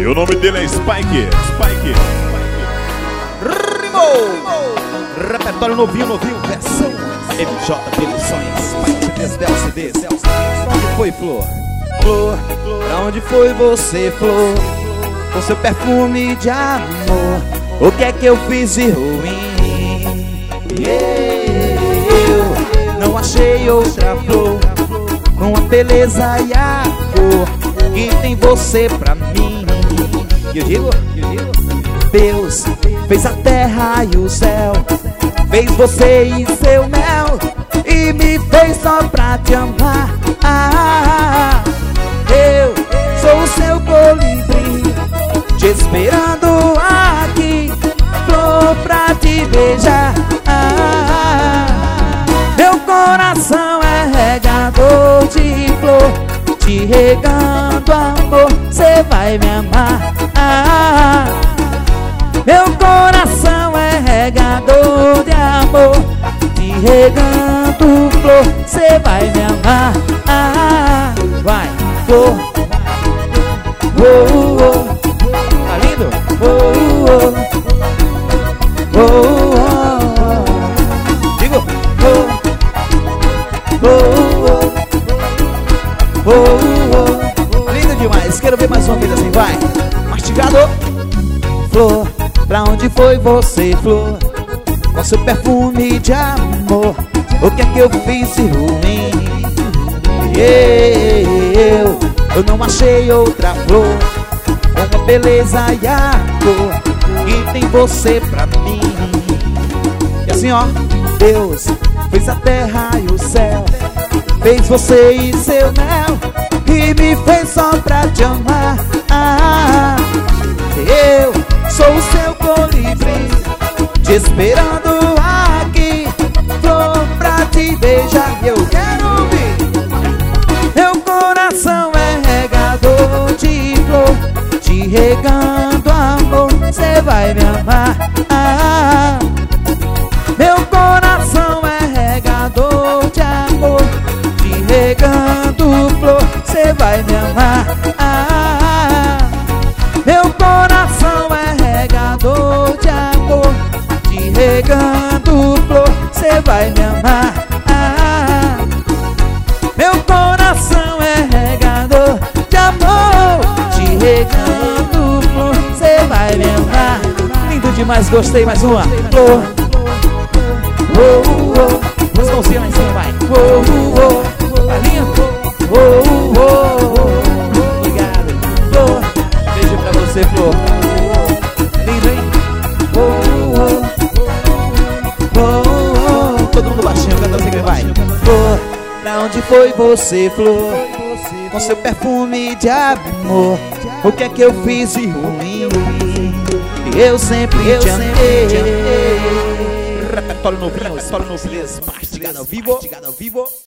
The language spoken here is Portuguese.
E o nome dele é Spike. Rimou! Repertório novinho, versão MJ Produções. Spike Desdel CD. Pra onde foi, Flor? Flor, pra onde foi você, Flor? Com seu perfume de amor, o que é que eu fiz de ruim? Eu não achei outra flor com a beleza e a cor que tem você pra mim. E eu digo, Deus fez a terra e o céu, fez você e seu mel, e me fez só pra te amar. Eu sou o seu colibri, te esperando aqui, flor pra te beijar. Meu coração é regador de flor, te regando amor, cê vai me amar. Meu coração é regador de amor, te regando flor, cê vai me amar. Vai, flor. Oh, oh. Tá lindo? Oh, oh. Oh, oh. Digo, oh, oh, oh. Oh, oh. Lindo demais, quero ver mais uma vez assim, vai. Mastigado. Flor, pra onde foi você, flor? Com seu perfume de amor, o que é que eu fiz de ruim? Eu não achei outra flor com a beleza e a cor que tem você pra mim. E assim ó, Deus fez a terra e o céu, fez você e seu mel, e me fez só pra te amar. Eu sou o seu colibri, te esperando aqui, flor pra te beijar. Eu quero ouvir. Meu coração é regador de flor, te regando amor, cê vai me amar. Meu coração é regador de amor, te regando flor, cê vai me amar. Meu coração é regador de amor, te regando flor, cê vai me amar. Meu coração é regador de amor, te regando flor, cê vai me amar. Lindo demais, gostei, mais uma. Flor. Oh, oh. As mãozinhas lá em cima, vai. Oh, oh. Tá lindo? Oh, oh. Obrigado. Flor. Beijo pra você, Flor. Lindo, hein? Oh, oh. Oh, oh. Todo mundo baixinho, cantando assim que vai. Flor, pra onde foi você, flor? Com seu perfume de amor, o que é que eu fiz de ruim? Eu sempre te amei. Repertório novinho, mastigado ao vivo.